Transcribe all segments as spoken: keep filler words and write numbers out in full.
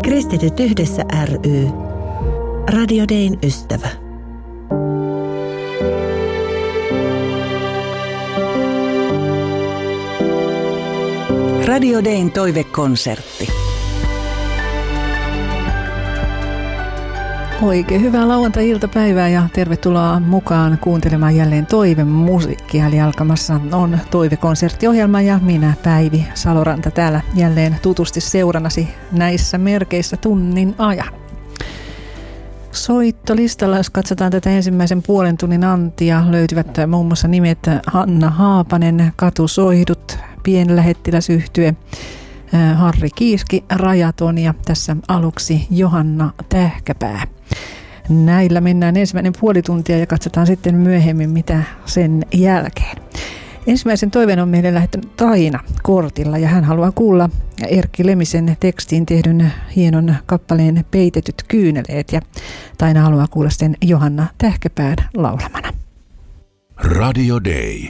Kristityt yhdessä ry. Radio Dayn ystävä. Radio Dayn toivekonsertti. Oikein hyvää lauantai-iltapäivää ja tervetuloa mukaan kuuntelemaan jälleen toivemusiikkia. Eli alkamassa on toivekonserttiohjelma ja minä Päivi Saloranta täällä jälleen tutusti seurannasi näissä merkeissä tunnin ajan. Soittolistalla, jos katsotaan tätä ensimmäisen puolen tunnin antia, löytyvät muun muassa nimet Hanna Haapanen, Katusoihdut, Pienlähettiläsyhtye, Harri Kiiski, Rajaton ja tässä aluksi Johanna Tähkäpää. Näillä mennään ensimmäinen puoli tuntia ja katsotaan sitten myöhemmin mitä sen jälkeen. Ensimmäisen toiveen on meille lähettänyt Taina kortilla ja hän haluaa kuulla Erkki Lemisen tekstiin tehdyn hienon kappaleen Peitetyt kyyneleet ja Taina haluaa kuulla sen Johanna Tähkäpään laulamana. Radio Day.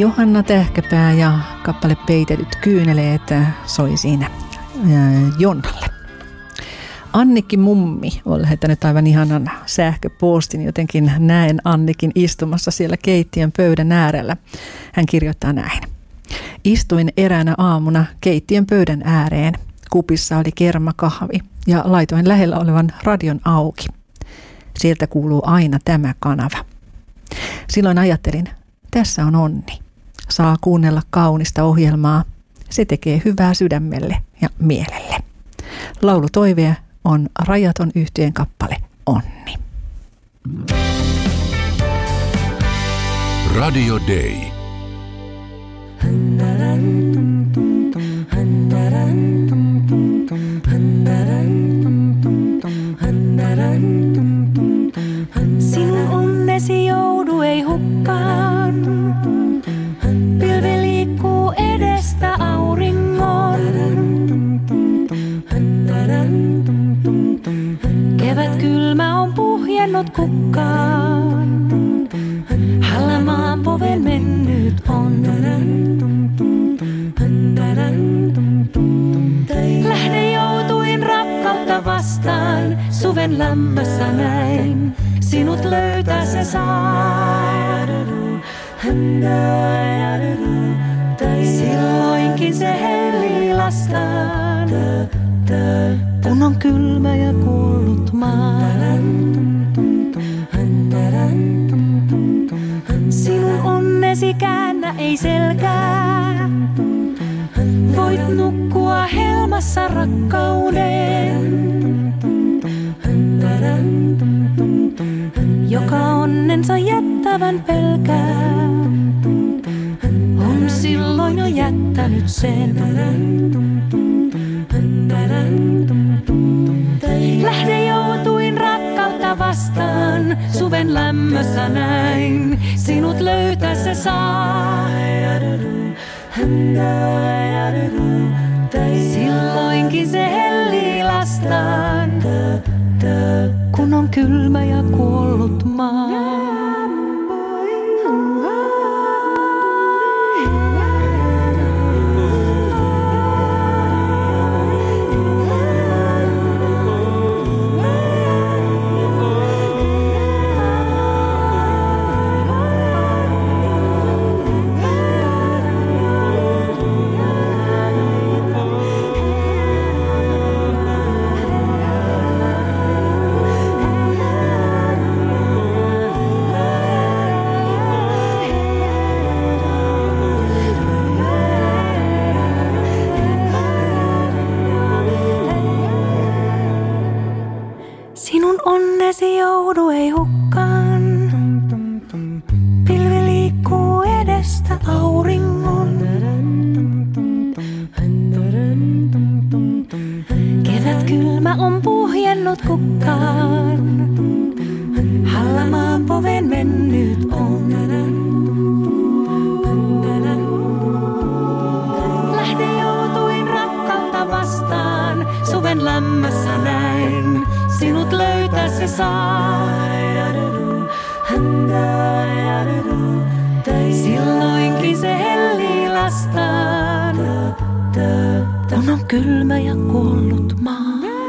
Johanna Tähkäpää ja kappale Peitetyt kyyneleet soi siinä Jonnalle. Annikki Mummi on lähettänyt aivan ihanan sähköpostin, jotenkin näen Annikin istumassa siellä keittiön pöydän äärellä. Hän kirjoittaa näin. Istuin eräänä aamuna keittiön pöydän ääreen. Kupissa oli kermakahvi ja laitoin lähellä olevan radion auki. Sieltä kuuluu aina tämä kanava. Silloin ajattelin, tässä on onni. Saa kuunnella kaunista ohjelmaa. Se tekee hyvää sydämelle ja mielelle. Laulutoivea on Rajaton yhtyeen kappale Onni. Radio Day. Sinun onnesi joudu ei hukkaan. Pilvi liikkuu edestä auringon. Kevät kylmä on puhjennut kukkaan. Hallamaan poven mennyt on. Lähde joutuin rakkautta vastaan. Suven lämmössä näin. Sinut löytää se saa. Silloinkin se hellii lastaan. Kun on kylmä ja kuollut maa. Sinun onnesi käännä ei selkää. Voit nukkua helmassa rakkauden. Joka onnensa jättävän pelkää. On silloin jo jättänyt sen. Lähde joutuin rakkautta vastaan. Suven lämmössä näin. Sinut löytää se saa. Silloinkin se hellii lastaan. Kun on kylmä ja kuollut maa. Onnesi joudu ei hukkaan. Pilvi liikkuu edestä auringon. Kevät kylmä on puhjennut kukkaan. Hallamaan poven mennyt on. Lähde joutuin rakkautta vastaan. Suven lämmössä näin. Sinut löytää se saa. Silloinkin se hellii lastaan. Kun on kylmä ja kuollut maa.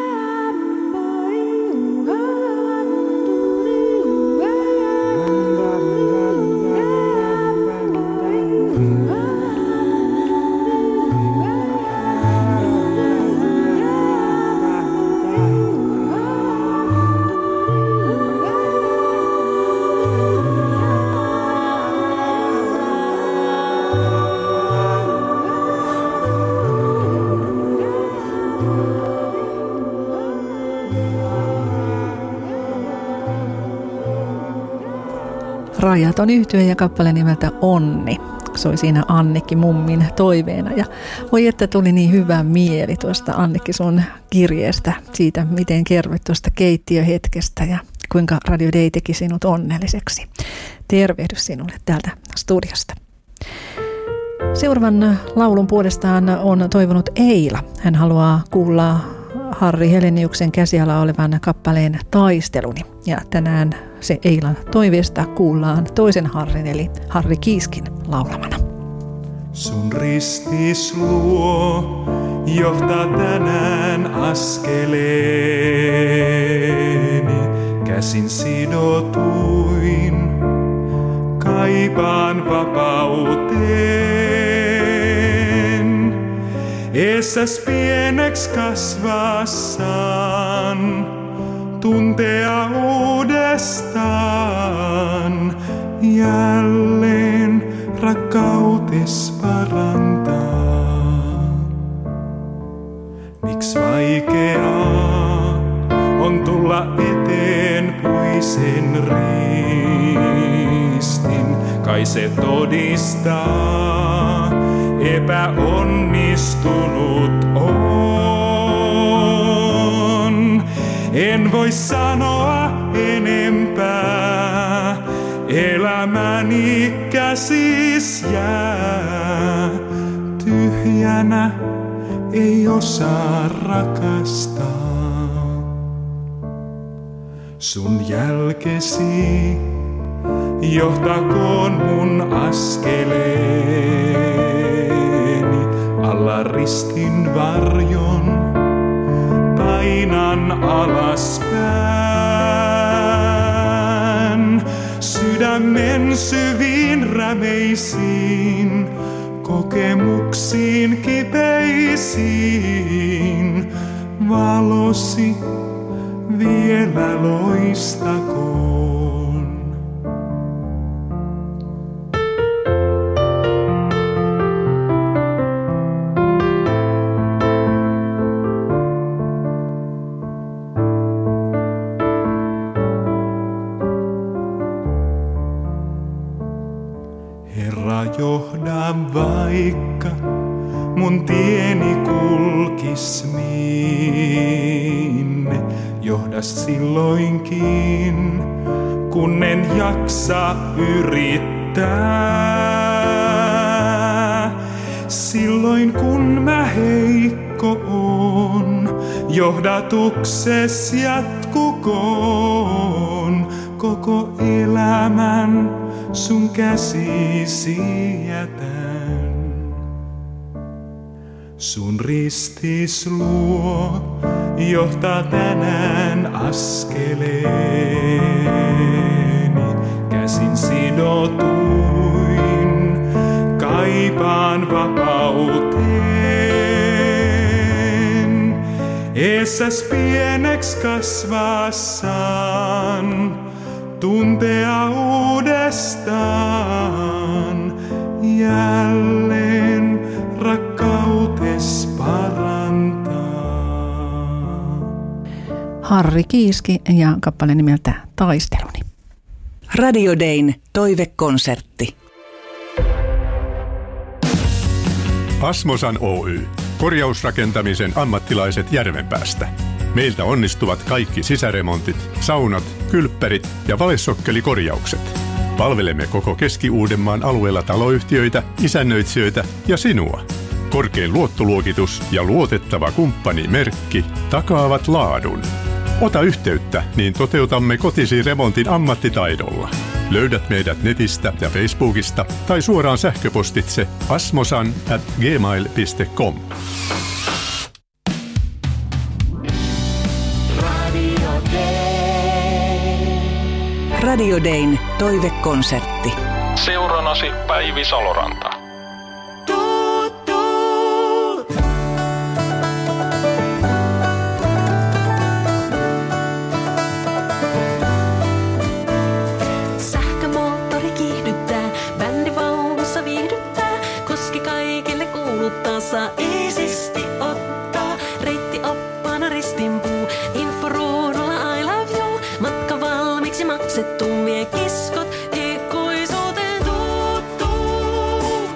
Rajaton yhtye ja kappale nimeltä Onni soi siinä Annikki Mummin toiveena. Ja voi että tuli niin hyvä mieli tuosta Annikki sun kirjeestä siitä, miten kerroit tuosta keittiöhetkestä ja kuinka Radio Day teki sinut onnelliseksi. Tervehdys sinulle täältä studiosta. Seuraavan laulun puolestaan on toivonut Eila. Hän haluaa kuulla Harri Heleniuksen käsiala olevan kappaleen Taisteluni. Ja tänään se Eilan toiveesta kuullaan toisen Harrin eli Harri Kiiskin laulamana. Sun ristis luo johtaa tänään askeleeni, käsin sidotuin, kaipaan vapauteen. Eessäs pieneks kasvassaan, tuntea uudestaan, jälleen rakkautes parantaa. Miks vaikeaa on tulla eteen puisen ristin, kai se todistaa, epäonnistunut on. En voi sanoa enempää, elämäni käsis jää. Tyhjänä ei osaa rakastaa. Sun jälkesi johtakoon mun askeleeni, alla ristin varjon painan alaspäin. Sydämen syviin rämeisiin, kokemuksiin kipeisiin, valosi vielä loistakoon. Herra, johda vaikka mun tieni kulkis minne, johda silloinkin, kun en jaksa yrittää. Silloin kun mä heikko oon, johdatukses jatkukoon, koko elämän sun käsisi jätän. Sun ristis luo johtaa tänään askeleeni, käsin sidotuin, kaipaan vapauteen. Eessäs pieneks kasvassaan, tuntea uudestaan, jälleen rakkautes parantaa. Harri Kiiski ja kappale nimeltä Taisteluni. Radio Dayn toivekonsertti. Asmosan Oy. Korjausrakentamisen ammattilaiset Järvenpäästä. Meiltä onnistuvat kaikki sisäremontit, saunat, kylppärit ja valessokkelikorjaukset. Palvelemme koko Keski-Uudenmaan alueella taloyhtiöitä, isännöitsijöitä ja sinua. Korkein luottoluokitus ja luotettava kumppanimerkki takaavat laadun. Ota yhteyttä, niin toteutamme kotisi remontin ammattitaidolla. Löydät meidät netistä ja Facebookista tai suoraan sähköpostitse asmosan at gmail piste com. Radio Dayn toivekonsertti. Seuranasi Päivi Saloranta. Sähkömoottori kiihdyttää, bändi vaunussa viihdyttää, koski kaikille kuuluttaa, saa iisisti ottaa. Reitti oppaana ristinpuu, inforuudulla I love you, matka valmiiksi maksettu, vie kiskot ikuisuuteen tuu, tuu.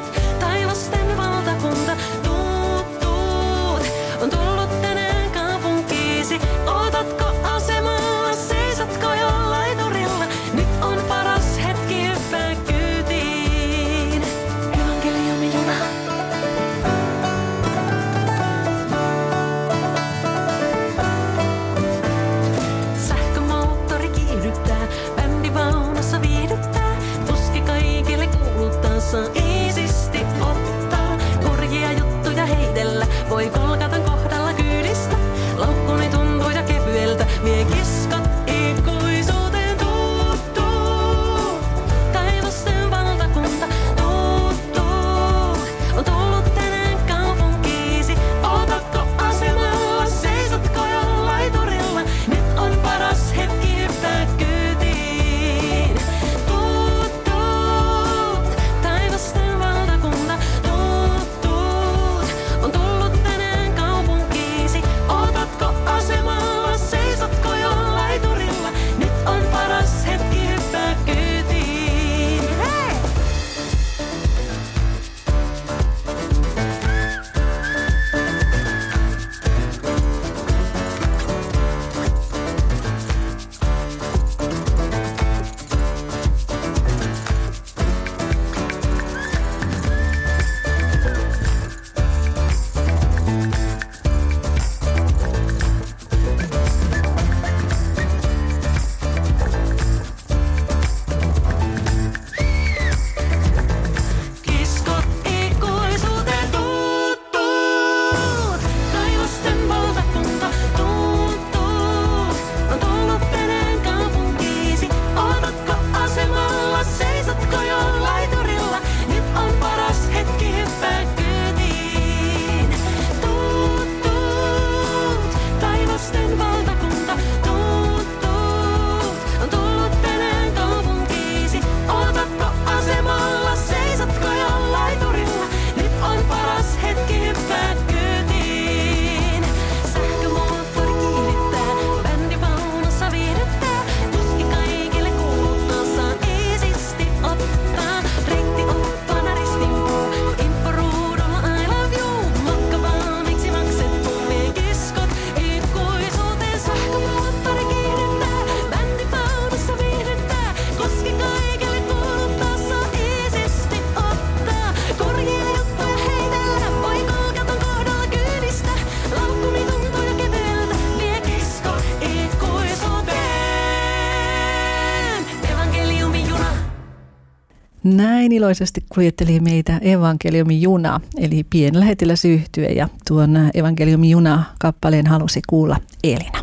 Näin iloisesti kuljetteli meitä evankeliumin juna, eli pienlähettiläsyhtye, ja tuon evankeliumin juna kappaleen halusi kuulla Elina.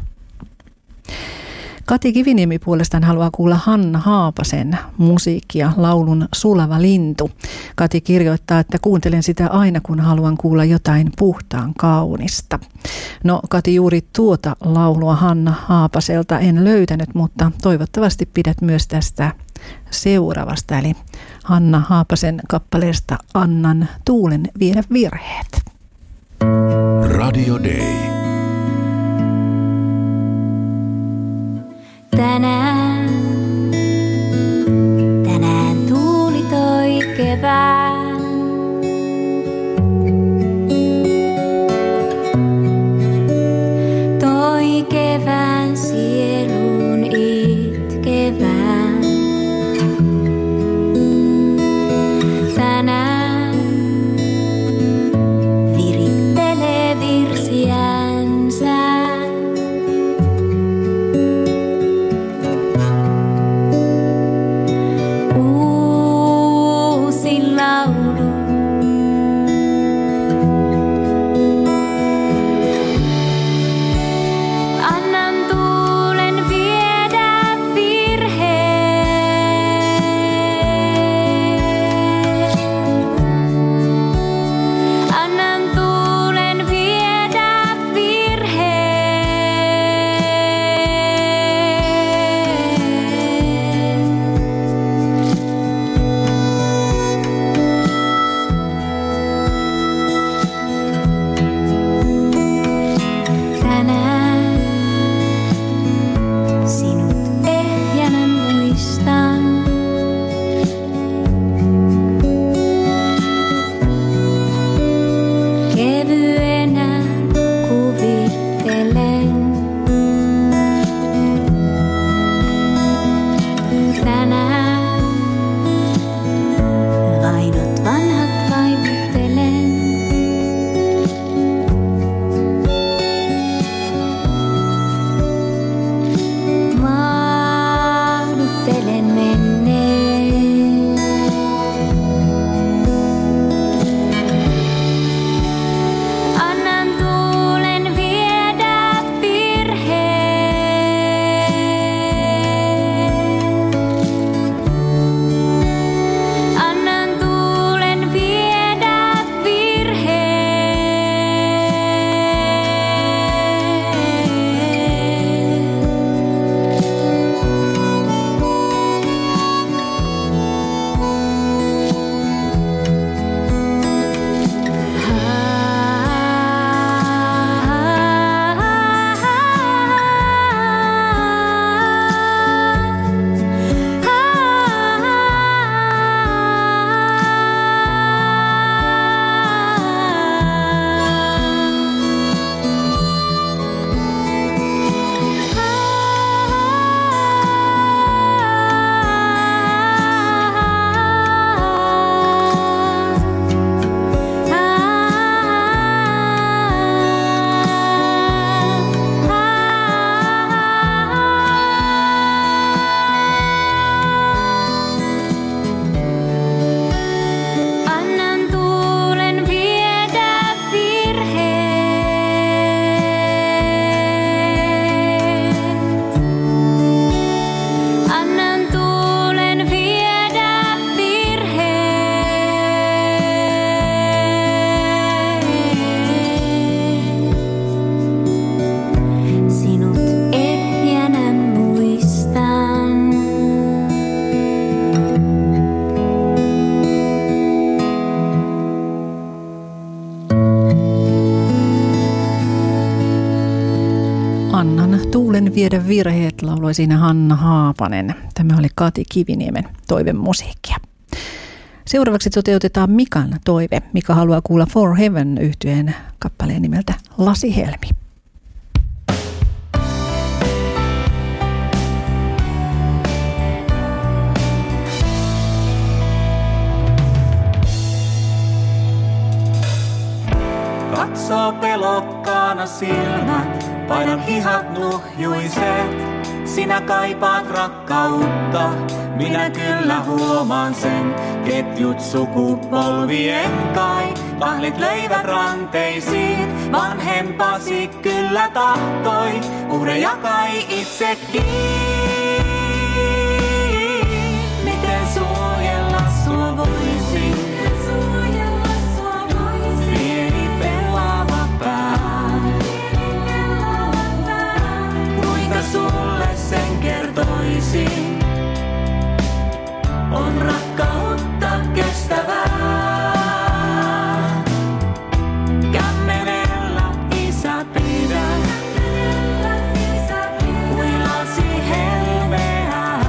Kati Kiviniemi puolestaan haluaa kuulla Hanna Haapasen musiikkia, laulun Sulava lintu. Kati kirjoittaa, että kuuntelen sitä aina, kun haluan kuulla jotain puhtaan kaunista. No, Kati, juuri tuota laulua Hanna Haapaselta en löytänyt, mutta toivottavasti pidät myös tästä seuraavasta, eli Hanna Haapasen kappaleesta Annan tuulen viedä virheet. Radio Day. Tänään, tänään tuuli toi kevään. Toi kevään sielun itkevään. Tänään virittelee virsiänsä. Annan tuulen viedä virheet, lauloi siinä Hanna Haapanen. Tämä oli Kati Kiviniemen toivemusiikkia. Seuraavaksi toteutetaan Mikan toive. Mika haluaa kuulla For Heaven -yhtyeen kappaleen nimeltä Lasihelmi. Katsoo pelokkaana silmät, painan hihat nuhjuiset. sinä kaipaat rakkautta, minä kyllä huomaan sen. Ketjut sukupolvien kai, kahlit löivät ranteisiin. Vanhempasi kyllä tahtoi, uhreja kai itsekin. Miten suojella sua voisin? Pieni pelaava pää. Kuinka sulle sen kertoisin? On rakkautta kestävää. Kämmenellä isä pidä, huilasi helmeää.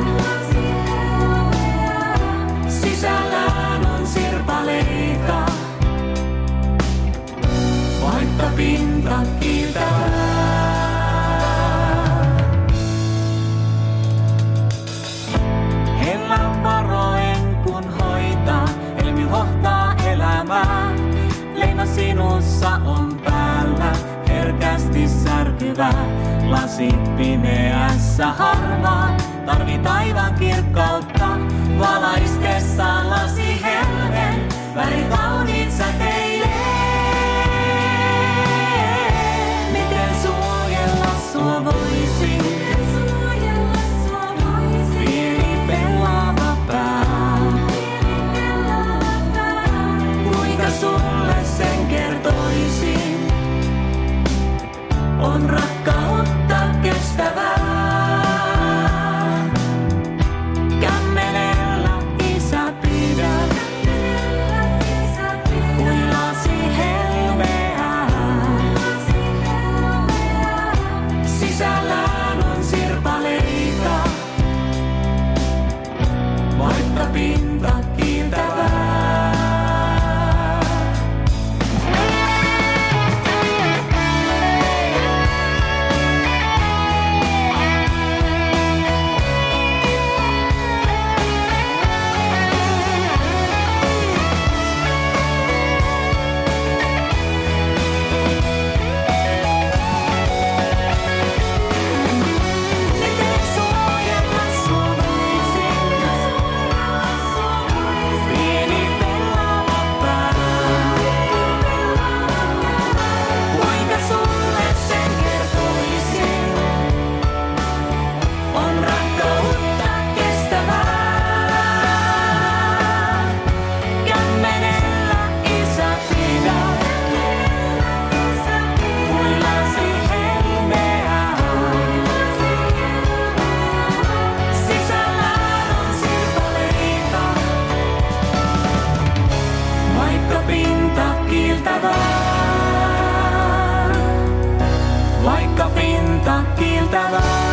Sisällään on sirpaleita, vaikka pinta kiiltävää. Varoen kun hoitaa, helmi hohtaa elämää. Leima sinussa on päällä, herkästi särkyvä. Lasi pimeässä harmaa, tarvii taivaan kirkkautta. Valaistessa lasi helmen, väri kauniit säteilee. Miten suojella sua voisin? Kuinka sulle sen kertoisin? On rakkautta kestävää. Kämmenellä isä pidä, huilasi helmeää. Sisällään on sirpaleita, vaikka pinta kiiltävää. Vaikka pinta kiiltävää.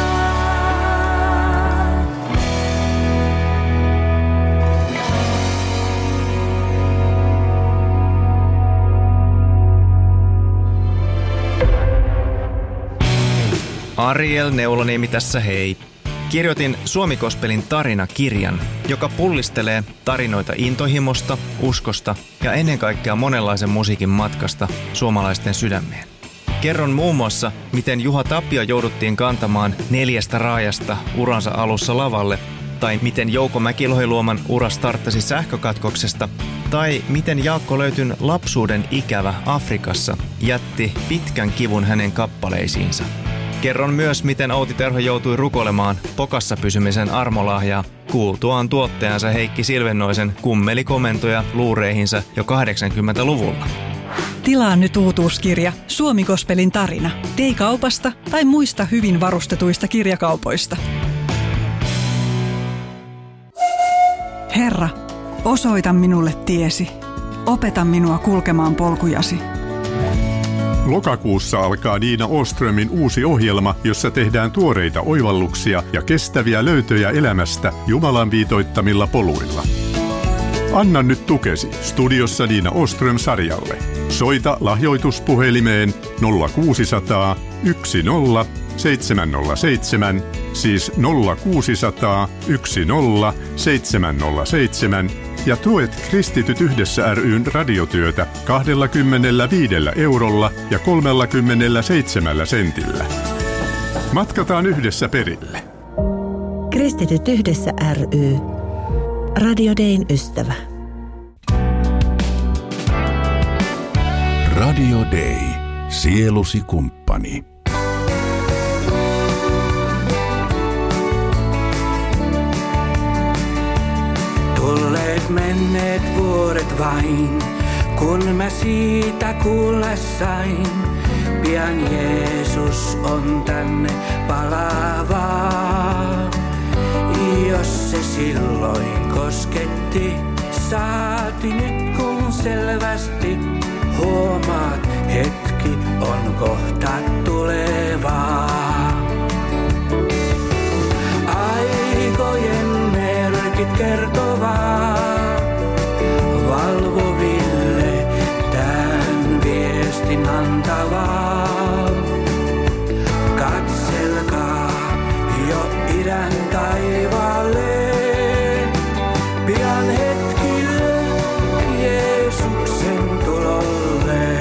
Ariel Neuloniemi tässä hei. Kirjoitin Suomi-gospelin tarinakirjan, joka pullistelee tarinoita intohimosta, uskosta ja ennen kaikkea monenlaisen musiikin matkasta suomalaisten sydämeen. Kerron muun muassa, miten Juha Tapio jouduttiin kantamaan neljästä raajasta uransa alussa lavalle, tai miten Jouko Mäkilohiluoman ura starttasi sähkökatkoksesta, tai miten Jaakko Löytyn lapsuuden ikävä Afrikassa jätti pitkän kivun hänen kappaleisiinsa. Kerron myös, miten Outi Terho joutui rukoilemaan pokassa pysymisen armolahjaa kuultuaan tuottajansa Heikki Silvennoisen kummelikomentoja luureihinsa jo kahdeksankymmentäluvulla. Tilaa nyt uutuuskirja Suomi-gospelin tarina. Tee kaupasta tai muista hyvin varustetuista kirjakaupoista. Herra, osoita minulle tiesi. Opeta minua kulkemaan polkujasi. Lokakuussa alkaa Niina Åströmin uusi ohjelma, jossa tehdään tuoreita oivalluksia ja kestäviä löytöjä elämästä Jumalan viitoittamilla poluilla. Anna nyt tukesi studiossa Niina Åström-sarjalle. Soita lahjoituspuhelimeen nolla kuusisataa yksi nolla seitsemän nolla seitsemän, siis nolla kuusisataa yksi nolla seitsemän nolla seitsemän ja tuet Kristityt yhdessä ry:n radiotyötä kaksikymmentäviisi eurolla ja kolmekymmentäseitsemän sentillä. Matkataan yhdessä perille. Kristityt yhdessä ry. Radio Dayn ystävä. Radio Day. Sielusi kumppani. Tulleet menneet vuodet vain, kun mä siitä kuulla sain. Pian Jeesus on tänne palavaa. Jos se silloin kosketti, saati nyt kun selvästi huomaat, hetki on kohta tulevaa. Aikojen merkit kertovaa valvoville tän viestin antavaa. Katselkaa jo idän taivaalle, pian hetkille Jeesuksen tulolle.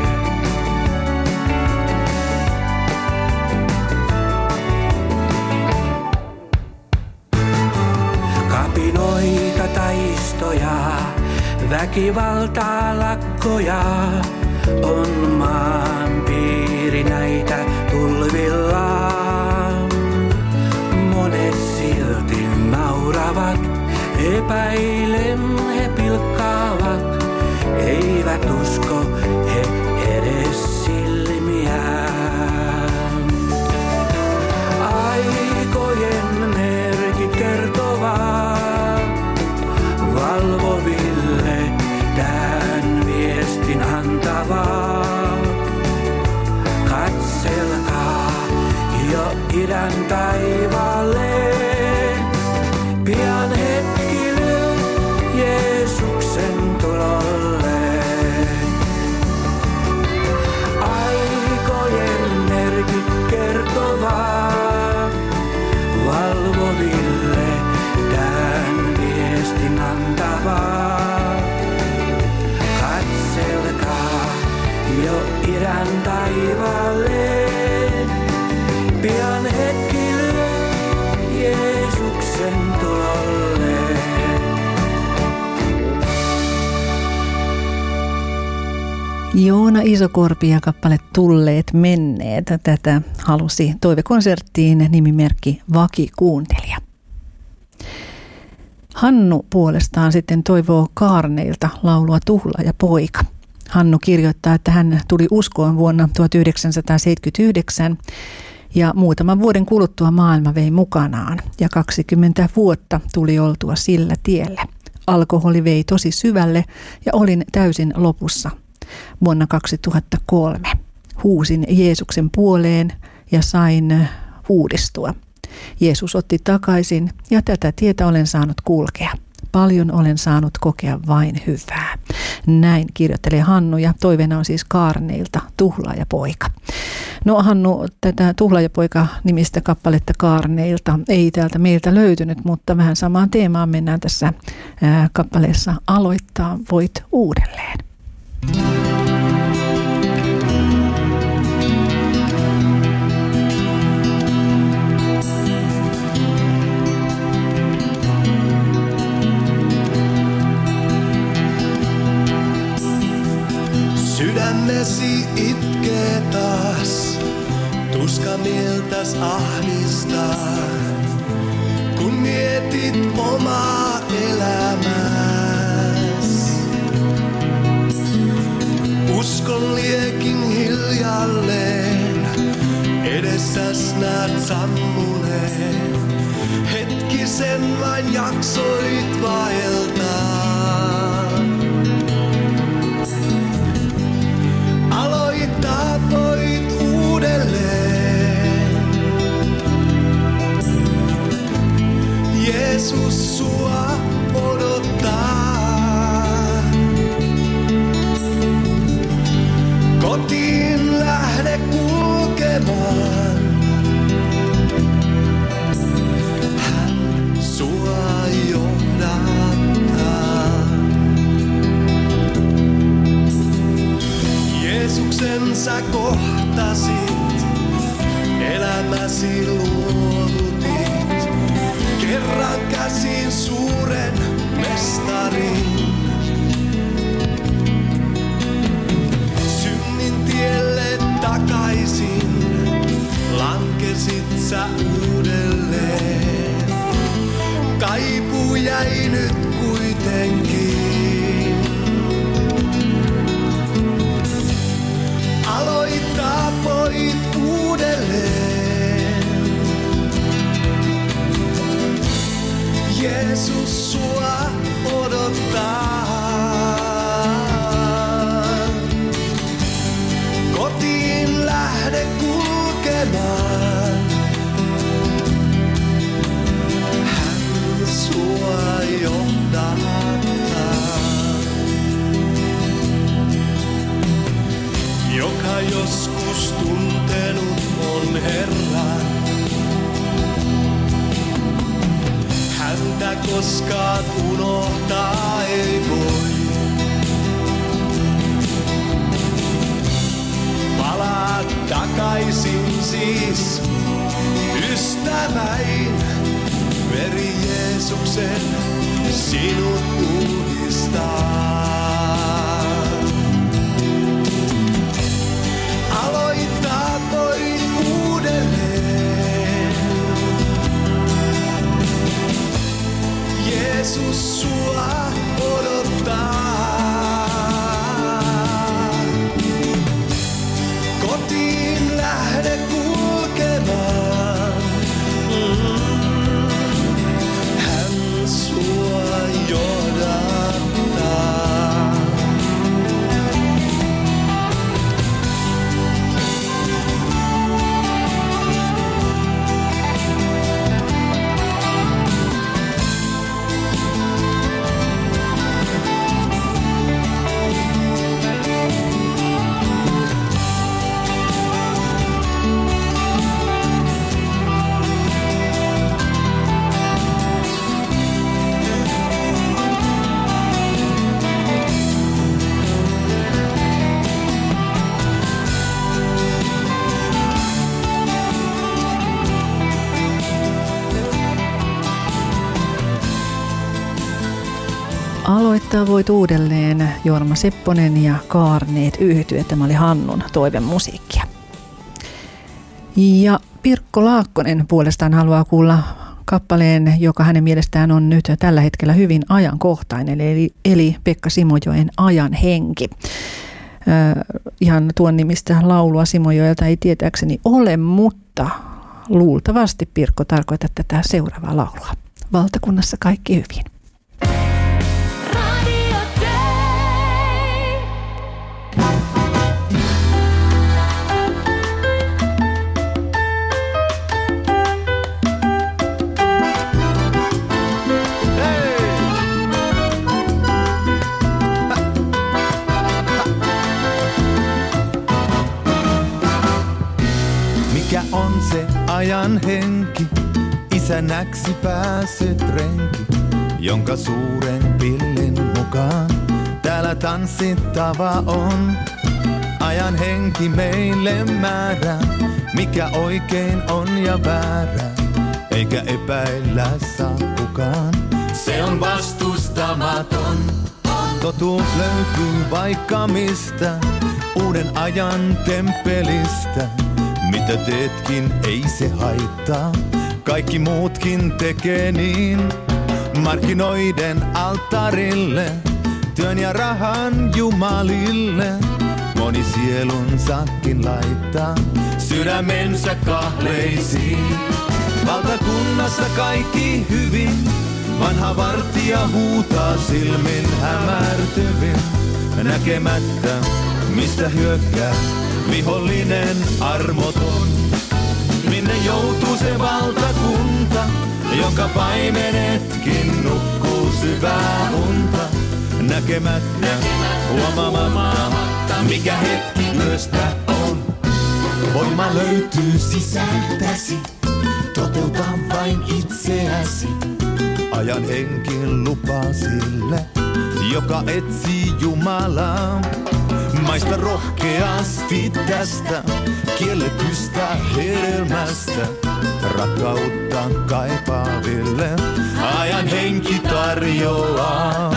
Kapinoita, taistoja, väkivaltaa, lakkoja, on maan piiri näitä tulvillaan. Monet silti nauravat, epäilen he pilkkaavat, eivät usko he edes silmiään. Aikojen merkit kertovat valvoville tän viestin antavaa. Katselkaa jo idän taivaalle, pian hetkille Jeesuksen tulolle. Aikojen merkit kertovat valvoville tän viestin antavaa. Katselkaa jo idän taivaalle, pian hetkille Jeesuksen tulolle. Joona Isokorpi ja kappale Tulleet menneet. Tätä halusi toivekonserttiin nimimerkki Vakikuuntelija. Hannu puolestaan sitten toivoo Kaarneilta laulua Tuhla ja poika. Hannu kirjoittaa, että hän tuli uskoon vuonna tuhatyhdeksänsataaseitsemänkymmentäyhdeksän ja muutaman vuoden kuluttua maailma vei mukanaan ja kaksikymmentä vuotta tuli oltua sillä tiellä. Alkoholi vei tosi syvälle ja olin täysin lopussa. Vuonna kaksituhattakolme huusin Jeesuksen puoleen ja sain uudistua. Jeesus otti takaisin ja tätä tietä olen saanut kulkea. Paljon olen saanut kokea vain hyvää. Näin kirjoittelee Hannu ja toiveena on siis Kaarneilta Tuhlaaja poika. No Hannu, tätä Tuhlaaja poika nimistä kappaletta Kaarneilta ei täältä meiltä löytynyt, mutta vähän samaan teemaan mennään tässä ää, kappaleessa Aloittaa voit uudelleen. Sydämesi itkee taas, tuska mieltäs ahdistaa, kun mietit omaa elämääs. Uskon liekin hiljalleen, edessäs näet sammuneen. Hetkisen vain jaksoit vaeltaa. Aloittaa voit uudelleen. Jeesus sua odottaa. Kotiin lähde kulkemaan. Hän sua johdattaa. Jeesuksen sä kohtasit elämäsi luovutit. Kerran käsin suuren mestarin. Synnin tielle takaisin, lankesit sä uudelleen. Kaipuu jäi nyt kuitenkin. Aloittaa voit uudelleen. Jeesus sua odottaa. Kotiin lähde kulkemaan. Hän sua johdattaa. Joka joskus tuntenut on Herran. Häntä koskaan unohtaa ei voi. Palaa takaisin siis ystäväin. Veri Jeesuksen sinut uudistaa. Aloittaa voi uudelleen. Jeesus sua odottaa. Kotiin lähde kulkemaan. Hän sua johdattaa. Aloittaa voit uudelleen Jorma Sepponen ja Kaarneet yhtye. Tämä oli Hannun toivemusiikkia. Ja Pirkko Laakkonen puolestaan haluaa kuulla kappaleen, joka hänen mielestään on nyt tällä hetkellä hyvin ajankohtainen, eli, eli Pekka Simojoen Ajan henki. Äh, ihan tuon nimistä laulua Simojoelta ei tietääkseni ole, mutta luultavasti Pirkko tarkoittaa tätä seuraavaa laulua. Valtakunnassa kaikki hyvin. Mikä on se ajan henki, isänäksi pääset renki, jonka suuren pillin mukaan täällä tanssittava on. Ajan henki meille määrää, mikä oikein on ja väärä, eikä epäillä saa kukaan. Se on vastustamaton. Totuus löytyy vaikka mistä, uuden ajan temppelistä. Mitä teetkin, ei se haittaa, kaikki muutkin tekee niin. Markkinoiden alttarille, työn ja rahan jumalille, moni sielunsakin laittaa sydämensä kahleisiin. Valtakunnassa kaikki hyvin, vanha vartija huutaa silmin hämärtyvin, näkemättä mistä hyökkää vihollinen armoton. Minne joutuu se valtakunta, jonka paimenetkin nukkuu syvää unta, näkemättä, huomaamatta, mikä hetki yöstä on. Voima löytyy sisältäsi, toteuta vain itseäsi. Ajan henkin lupaa sille, joka etsii Jumalaa. maista rohkeasti tästä kielletystä hedelmästä. Rakkautta kaipaaville ajan henki tarjoaa.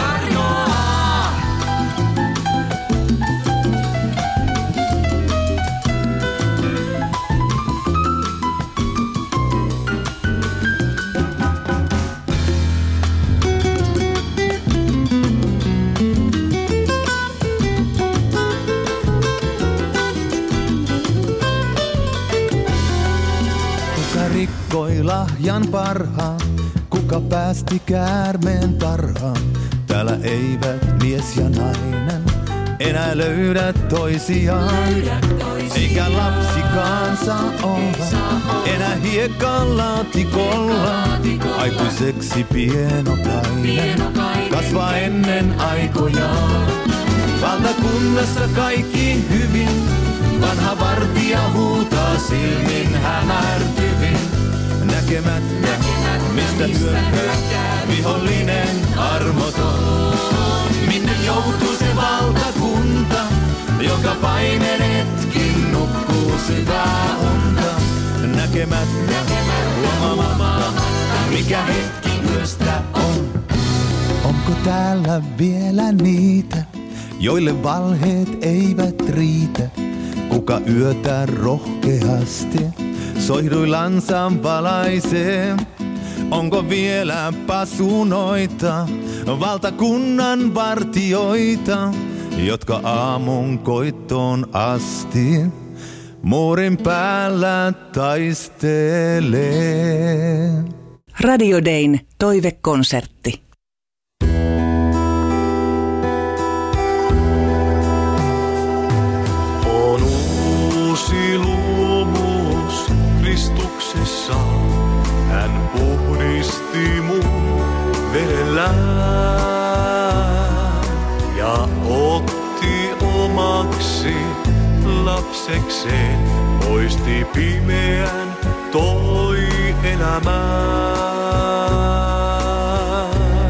Rikkoi lahjan parhaan, kuka päästi käärmeen tarhaan. Täällä eivät mies ja nainen enää löydä toisiaan. Eikä lapsikaan saa olla enää hiekan laatikolla. Aikuiseksi pienokainen kasvaa ennen aikojaan. Valtakunnassa kaikki hyvin, vanha vartija huutaa silmin hämärtyvin. Näkemättä, mistä hyökkää vihollinen armoton. Minne joutuu se valtakunta, joka paineen hetkin nukkuu syvää unta. Näkemättä, huomaamatta, mikä hetki yöstä on. Onko täällä vielä niitä, joille valheet eivät riitä? Kuka yötä rohkeasti soihduillansa valaisee? Onko vielä pasunoita, valtakunnan vartioita, jotka aamun koittoon asti muurin päällä taistelee? Radio Dayn toivekonsertti. Uusi luomus Kristuksessa, hän puhdisti mun verellään ja otti omaksi lapsekseen, poisti pimeän, toi elämään.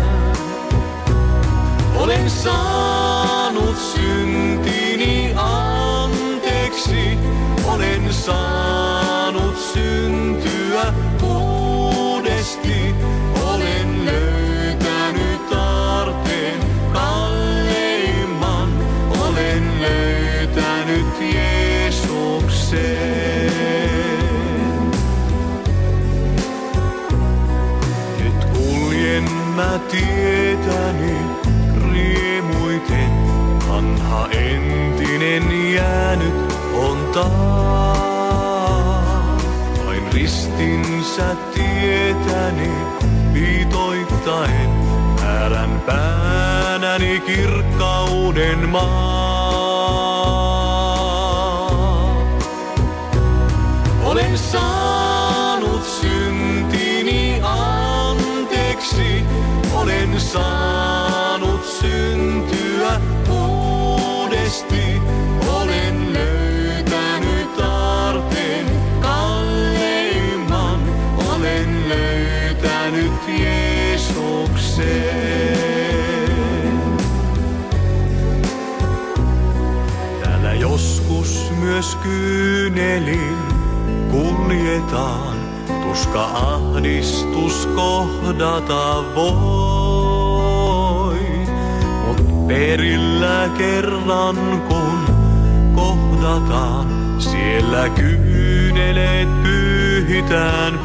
Olen saanut syntini anteeksi, olen saanut syntyä uudesti. Olen löytänyt aarteen kalleimman, olen löytänyt Jeesuksen. Nyt kuljen mä tietäni riemuiten, vanha entinen jäänyt on taas. Vain ristinsä tietäni viitoittaen, määrän päänäni kirkkauden maa. Olen saanut syntini anteeksi, olen saanut syntyä uudesti. Olen löytänyt aarteen kalleimman, olen löytänyt Jeesuksen. Täällä joskus myös kyynelin kuljetaan, tuska ahdistus kohdata voi. Mut perillä kerran kun kohdataan, siellä kyyneleet pyyhitään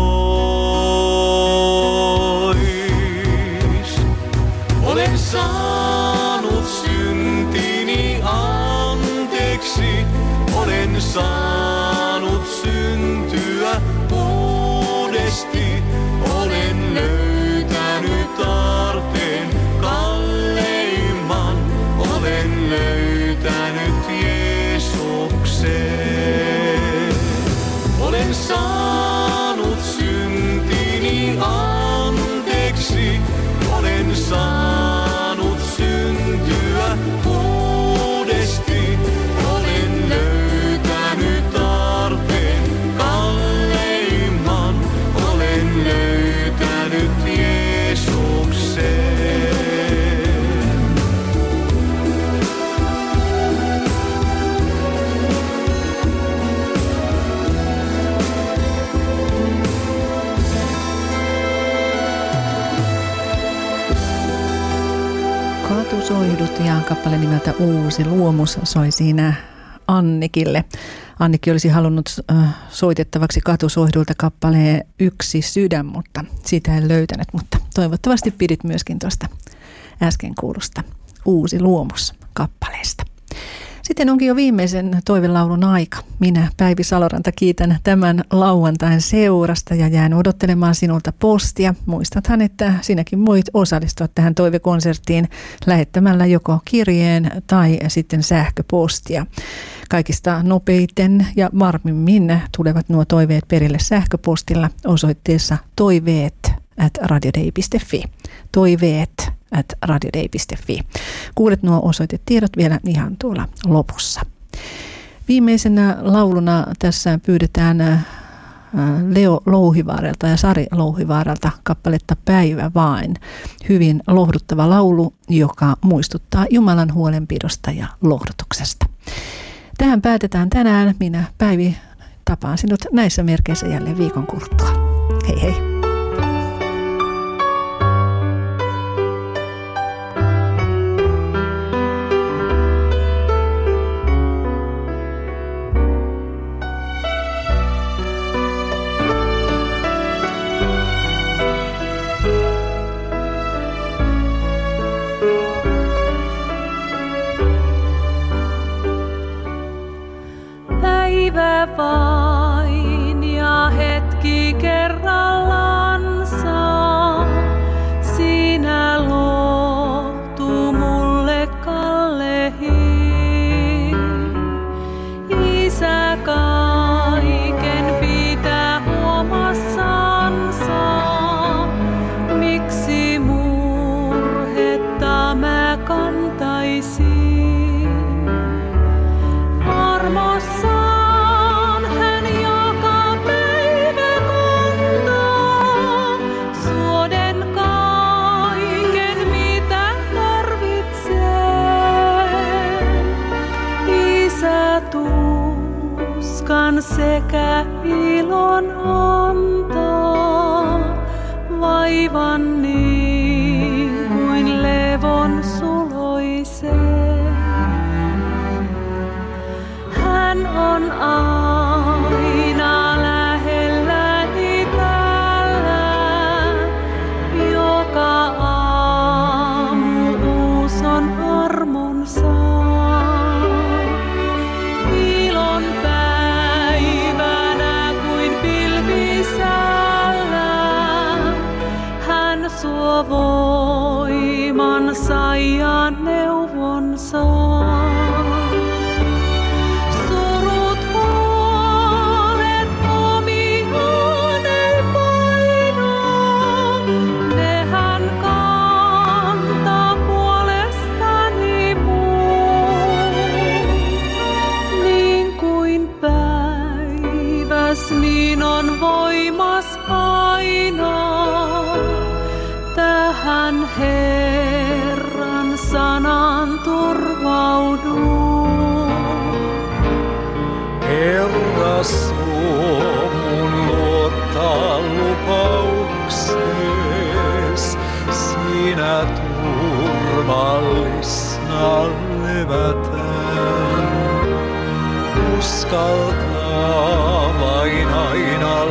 pois. Olen saanut syntini anteeksi, olen saanut syntyä uudesti. Olen löytänyt aarteen kalleimman, olen löytänyt Jeesuksen. Olen saanut syntini anteeksi, olen saanut syntyä uudesti. Olen löytänyt Katusohdut ja kappale nimeltä Uusi luomus soi siinä Annikille. Annikki olisi halunnut äh, soitettavaksi Katusohdulta kappaleen Yksi sydän, mutta sitä en löytänyt, mutta toivottavasti pidit myöskin tuosta äsken kuulusta Uusi luomus kappaleesta. Sitten onkin jo viimeisen toivelaulun aika. Minä, Päivi Saloranta, kiitän tämän lauantain seurasta ja jään odottelemaan sinulta postia. Muistathan, että sinäkin voit osallistua tähän toivekonserttiin lähettämällä joko kirjeen tai sitten sähköpostia. Kaikista nopeiten ja varmimmin tulevat nuo toiveet perille sähköpostilla osoitteessa toiveet at radiodei piste fi. Toiveet at radiodei piste fi. Kuulet nuo osoitetiedot vielä ihan tuolla lopussa. Viimeisenä lauluna tässä pyydetään Leo Louhivaaralta ja Sari Louhivaaralta kappaletta Päivä vain. Hyvin lohduttava laulu, joka muistuttaa Jumalan huolenpidosta ja lohdutuksesta. Tähän päätetään tänään. Minä, Päivi, tapaan sinut näissä merkeissä jälleen viikon kuluttua. Hei hei! Päivä vain ja hetki kerrallansa, sinä lohtu mulle kallehin. Isä kaiken pitää huomassansa, miksi murhetta mä kantaisin. Armossaan hän joka päivä kantaa, suoden kaiken mitä tarvitsen. Isä tuskan sekä ilon antaa, vaivan niin kuin levon suloisen. Hän on aina lähelläni täällä, joka aamu uus on armonsa. Ilon päivänä kuin pilvisällä, hän suo voimansa ja neuvonsa. Niin on voimas aina, tähän Herran sanan turvaudun. Herra, suo mun luottaa lupauksees, sinä turvallisena levätään. Uskaltaa vain aina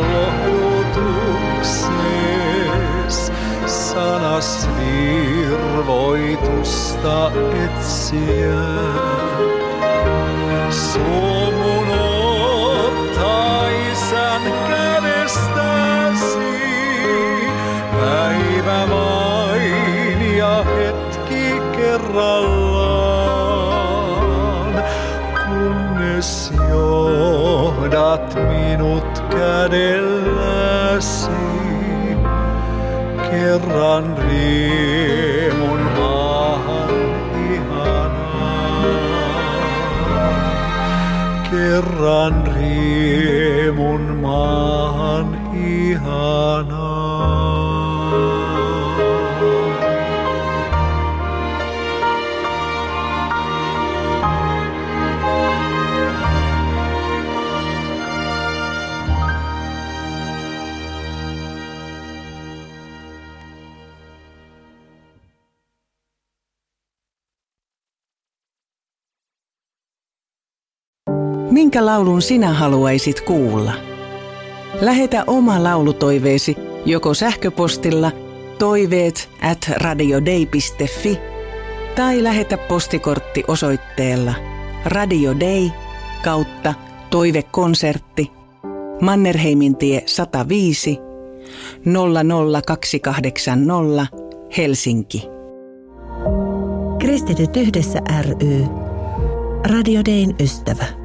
lohdutuksees, sanas virvoitusta etsiä. Suo mun ottaa Isän kädestäsi, päivä vain ja hetki kerrallaan, kunnes johdat minut kädelläsi kerran riemun maahan ihanaan. Kerran riemun maahan ihanaan. Minkä laulun sinä haluaisit kuulla? Lähetä oma laulutoiveesi joko sähköpostilla toiveet at radiodei piste fi tai lähetä postikortti osoitteella Radio Day kautta toivekonsertti Mannerheimintie sata viisi nolla nolla kaksi kahdeksan nolla Helsinki. Kristityt yhdessä ry. Radio Dayn ystävä.